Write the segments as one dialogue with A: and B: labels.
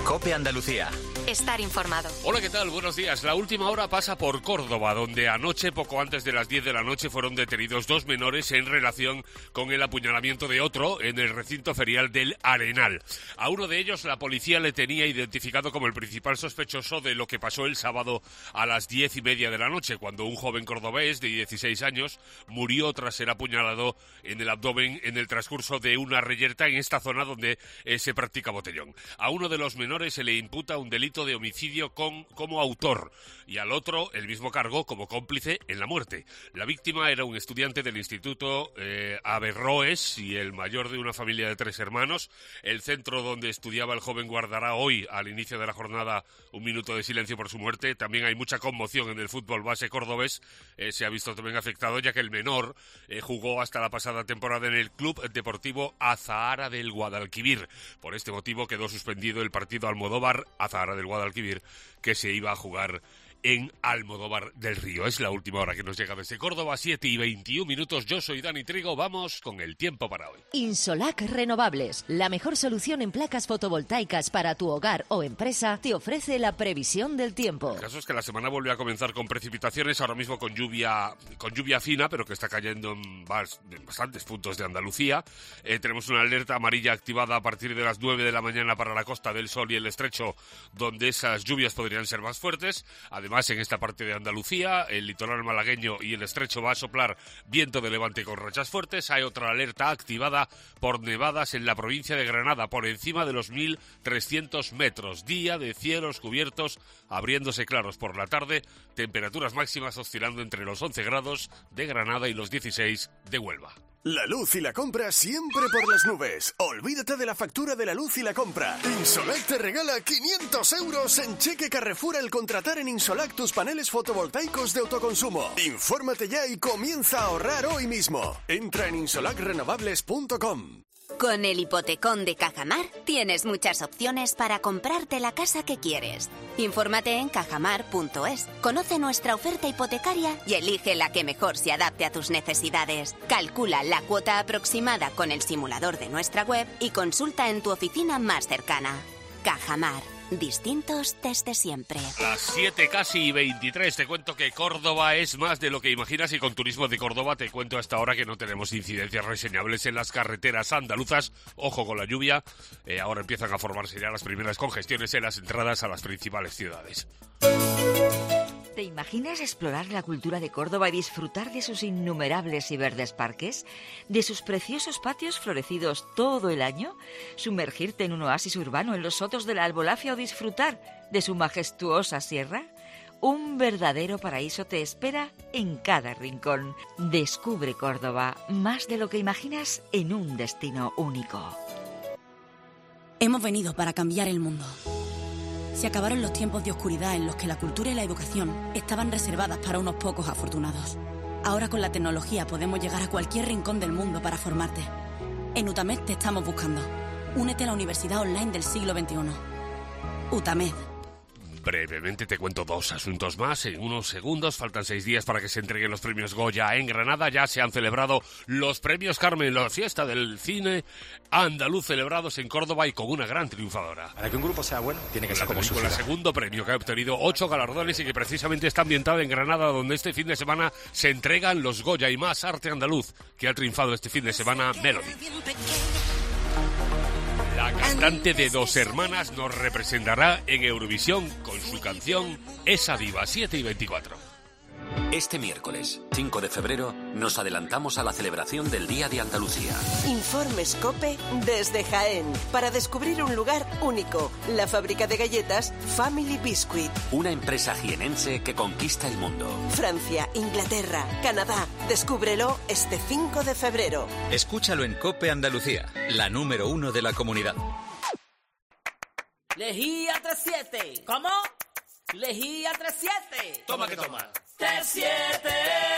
A: COPE Andalucía.
B: Estar informado.
C: Hola, ¿qué tal? Buenos días. La última hora pasa por Córdoba, donde anoche, poco antes de las 10 de la noche, fueron detenidos 2 menores en relación con el apuñalamiento de otro en el recinto ferial del Arenal. A uno de ellos la policía le tenía identificado como el principal sospechoso de lo que pasó el sábado a las 10:30 de la noche, cuando un joven cordobés de 16 años murió tras ser apuñalado en el abdomen en el transcurso de una reyerta en esta zona donde se practica botellón. A uno de los menores se le imputa un delito de homicidio como autor y al otro el mismo cargo como cómplice en la muerte. La víctima era un estudiante del Instituto Averroes y el mayor de una familia de 3 hermanos. El centro donde estudiaba el joven guardará hoy, al inicio de la jornada, un minuto de silencio por su muerte. También hay mucha conmoción en el fútbol base cordobés. Se ha visto también afectado ya que el menor jugó hasta la pasada temporada en el Club Deportivo Azahara del Guadalquivir. Por este motivo quedó suspendido el partido Almodóvar-Azahara del Guadalquivir, que se iba a jugar en Almodóvar del Río. Es la última hora que nos llega desde Córdoba, 7:21. Yo soy Dani Trigo, vamos con el tiempo para hoy.
D: Insolac Renovables, la mejor solución en placas fotovoltaicas para tu hogar o empresa, te ofrece la previsión del tiempo.
C: El caso es que la semana volvió a comenzar con precipitaciones, ahora mismo con lluvia fina, pero que está cayendo en bastantes puntos de Andalucía. Tenemos una alerta amarilla activada a partir de las 9 de la mañana para la Costa del Sol y el Estrecho, donde esas lluvias podrían ser más fuertes. Además, en esta parte de Andalucía, el litoral malagueño y el Estrecho va a soplar viento de levante con rachas fuertes. Hay otra alerta activada por nevadas en la provincia de Granada, por encima de los 1.300 metros. Día de cielos cubiertos, abriéndose claros por la tarde. Temperaturas máximas oscilando entre los 11 grados de Granada y los 16 de Huelva.
E: La luz y la compra siempre por las nubes. Olvídate de la factura de la luz y la compra. Insolac te regala 500 euros en cheque Carrefour al contratar en Insolac tus paneles fotovoltaicos de autoconsumo. Infórmate ya y comienza a ahorrar hoy mismo. Entra en insolacrenovables.com.
B: Con el hipotecón de Cajamar tienes muchas opciones para comprarte la casa que quieres. Infórmate en cajamar.es, conoce nuestra oferta hipotecaria y elige la que mejor se adapte a tus necesidades. Calcula la cuota aproximada con el simulador de nuestra web y consulta en tu oficina más cercana. Cajamar. Distintos desde siempre.
C: Las 7:23. Te cuento que Córdoba es más de lo que imaginas y con Turismo de Córdoba te cuento hasta ahora que no tenemos incidencias reseñables en las carreteras andaluzas. Ojo con la lluvia. Ahora empiezan a formarse ya las primeras congestiones en las entradas a las principales ciudades.
F: ¿Te imaginas explorar la cultura de Córdoba y disfrutar de sus innumerables y verdes parques? ¿De sus preciosos patios florecidos todo el año? ¿Sumergirte en un oasis urbano en los sotos de la Albolafia o disfrutar de su majestuosa sierra? Un verdadero paraíso te espera en cada rincón. Descubre Córdoba, más de lo que imaginas en un destino único.
G: Hemos venido para cambiar el mundo. Se acabaron los tiempos de oscuridad en los que la cultura y la educación estaban reservadas para unos pocos afortunados. Ahora con la tecnología podemos llegar a cualquier rincón del mundo para formarte. En UTAMED te estamos buscando. Únete a la Universidad Online del siglo XXI. UTAMED.
C: Brevemente te cuento 2 asuntos más en unos segundos. Faltan 6 días para que se entreguen los premios Goya en Granada. Ya se han celebrado los premios Carmen, la fiesta del cine andaluz celebrados en Córdoba y con una gran triunfadora.
H: Para que un grupo sea bueno, tiene que ser como su ciudad.
C: Con el segundo premio que ha obtenido 8 galardones y que precisamente está ambientada en Granada, donde este fin de semana se entregan los Goya y más arte andaluz que ha triunfado este fin de semana, Melody. La cantante de 2 hermanas nos representará en Eurovisión con su canción Esa Diva, 7:24.
I: Este miércoles, 5 de febrero, nos adelantamos a la celebración del Día de Andalucía.
J: Informes COPE desde Jaén para descubrir un lugar único, la fábrica de galletas Family Biscuit.
I: Una empresa jienense que conquista el mundo.
J: Francia, Inglaterra, Canadá. Descúbrelo este 5 de febrero.
A: Escúchalo en COPE Andalucía, la número 1 de la comunidad.
K: Lejía 37. ¿Cómo? Lejía 37.
L: Toma que toma.
K: 37.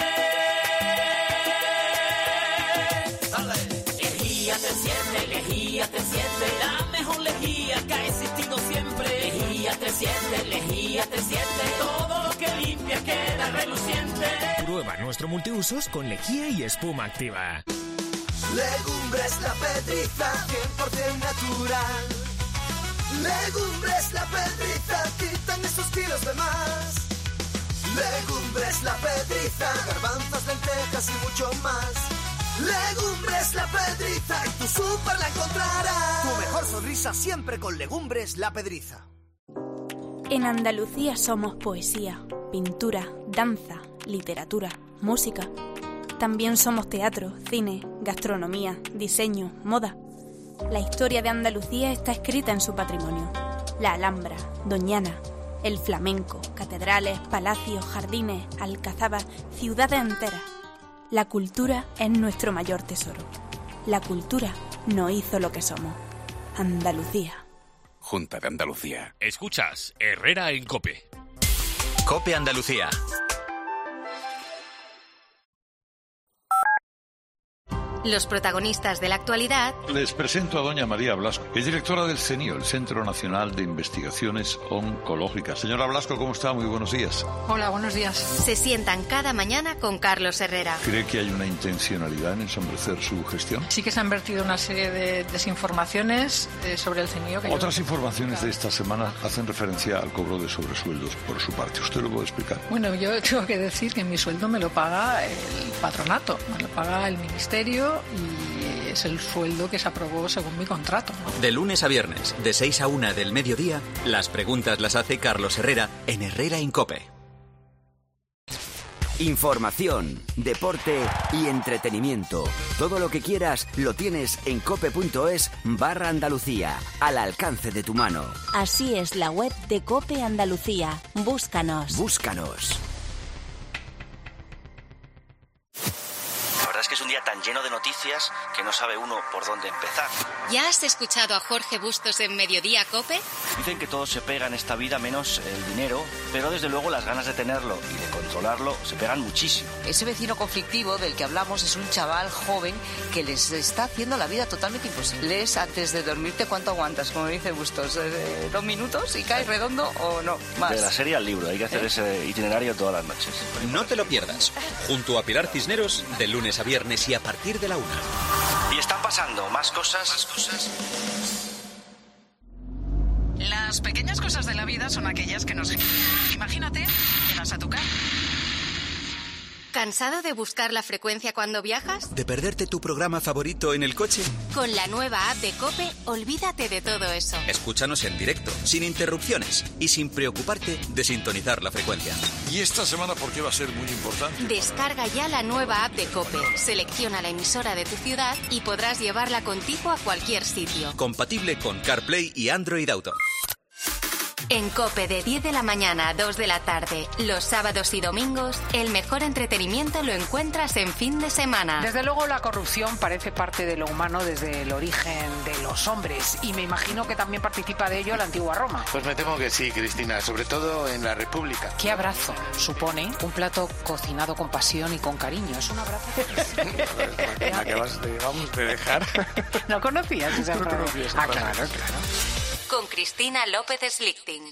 L: Dale.
K: Lejía 37, lejía 37. La mejor lejía que ha existido siempre. Lejía 37, lejía 37. Todo lo que limpia queda reluciente.
M: Prueba nuestro multiusos con lejía y espuma activa.
N: Legumbres La Petriza, 100% natural. Legumbres La Pedriza, quitan esos kilos de más. Legumbres La Pedriza, garbanzos, lentejas y mucho más. Legumbres La Pedriza, en tu súper la encontrarás.
O: Tu mejor sonrisa siempre con Legumbres La Pedriza.
P: En Andalucía somos poesía, pintura, danza, literatura, música. También somos teatro, cine, gastronomía, diseño, moda. La historia de Andalucía está escrita en su patrimonio. La Alhambra, Doñana, el flamenco, catedrales, palacios, jardines, alcazabas, ciudades enteras. La cultura es nuestro mayor tesoro. La cultura nos hizo lo que somos. Andalucía.
I: Junta de Andalucía.
C: Escuchas Herrera en COPE.
A: COPE Andalucía.
B: Los protagonistas de la actualidad.
Q: Les presento a doña María Blasco, es directora del CENIO, el Centro Nacional de Investigaciones Oncológicas. Señora Blasco, ¿cómo está? Muy buenos días.
R: Hola, buenos días.
B: Se sientan cada mañana con Carlos Herrera.
Q: ¿Cree que hay una intencionalidad en ensombrecer su gestión?
R: Sí que se han vertido una serie de desinformaciones sobre el CENIO.
Q: Otras informaciones de esta semana hacen referencia al cobro de sobresueldos por su parte. ¿Usted lo puede explicar?
R: Bueno, yo tengo que decir que mi sueldo me lo paga el patronato, me lo paga el ministerio y es el sueldo que se aprobó según mi contrato, ¿no?
A: De lunes a viernes, de 6 a 1 del mediodía, las preguntas las hace Carlos Herrera en Herrera en COPE.
S: Información, deporte y entretenimiento. Todo lo que quieras lo tienes en cope.es/Andalucía, al alcance de tu mano.
D: Así es la web de COPE Andalucía. Búscanos.
S: Búscanos.
T: La verdad es que es un día tan lleno de noticias que no sabe uno por dónde empezar.
B: ¿Ya has escuchado a Jorge Bustos en Mediodía COPE?
T: Dicen que todo se pega en esta vida menos el dinero, pero desde luego las ganas de tenerlo y de controlarlo se pegan muchísimo.
U: Ese vecino conflictivo del que hablamos es un chaval joven que les está haciendo la vida totalmente imposible. Lees antes de dormirte cuánto aguantas, como dice Bustos, 2 minutos y caes redondo o no, más.
T: De la serie al libro, hay que hacer ese itinerario todas las noches.
A: No te lo pierdas, junto a Pilar Cisneros, de lunes a viernes y a partir de la 1.
T: Y están pasando más cosas.
V: Las pequeñas cosas de la vida son aquellas que nos... Imagínate, llegas a tu casa.
B: ¿Cansado de buscar la frecuencia cuando viajas?
A: ¿De perderte tu programa favorito en el coche?
B: Con la nueva app de COPE, olvídate de todo eso.
A: Escúchanos en directo, sin interrupciones y sin preocuparte de sintonizar la frecuencia.
Q: ¿Y esta semana por qué va a ser muy importante?
B: Descarga ya la nueva app de COPE, selecciona la emisora de tu ciudad y podrás llevarla contigo a cualquier sitio.
A: Compatible con CarPlay y Android Auto.
B: En COPE de 10 de la mañana a 2 de la tarde, los sábados y domingos, el mejor entretenimiento lo encuentras en fin de semana.
W: Desde luego la corrupción parece parte de lo humano desde el origen de los hombres y me imagino que también participa de ello la antigua Roma.
H: Pues me temo que sí, Cristina, sobre todo en la República.
W: ¿Qué abrazo supone un plato cocinado con pasión y con cariño? Es un abrazo.
H: Me acabas de dejar.
W: ¿No conocías ese abrazo?
H: Ah,
W: claro.
B: Con Cristina López Slichting.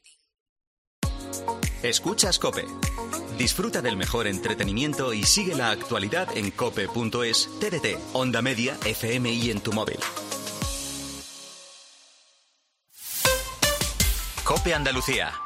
A: Escuchas COPE. Disfruta del mejor entretenimiento y sigue la actualidad en cope.es, TDT, Onda Media, FM y en tu móvil. COPE Andalucía.